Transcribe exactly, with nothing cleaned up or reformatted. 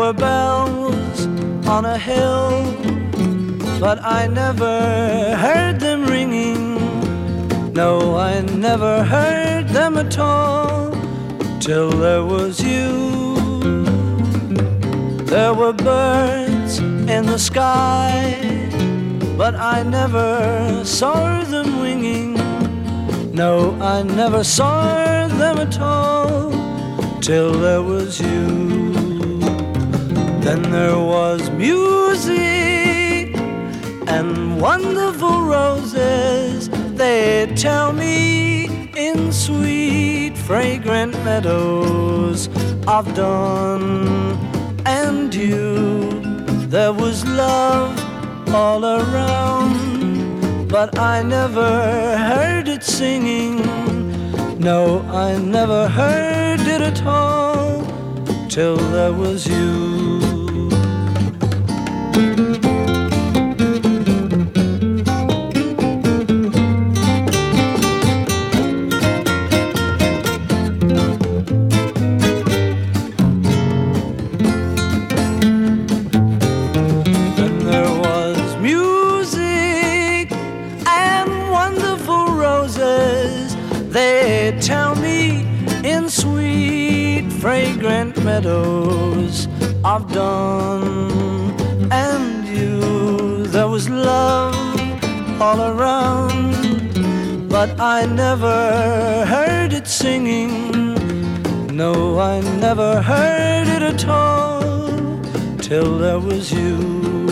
were bells on a hill, but I never heard them ringing. No, I never heard them at all, till there was you. There were birds in the sky, but I never saw them winging. No, I never saw them at all, till there was you. Then there was music and wonderful roses, they tell me, in sweet fragrant meadows of dawn and dew. There was love all around, but I never heard it singing. No, I never heard it at all, till there was you. They tell me, in sweet fragrant meadows of dawn and you, there was love all around, but I never heard it singing. No, I never heard it at all, till there was you.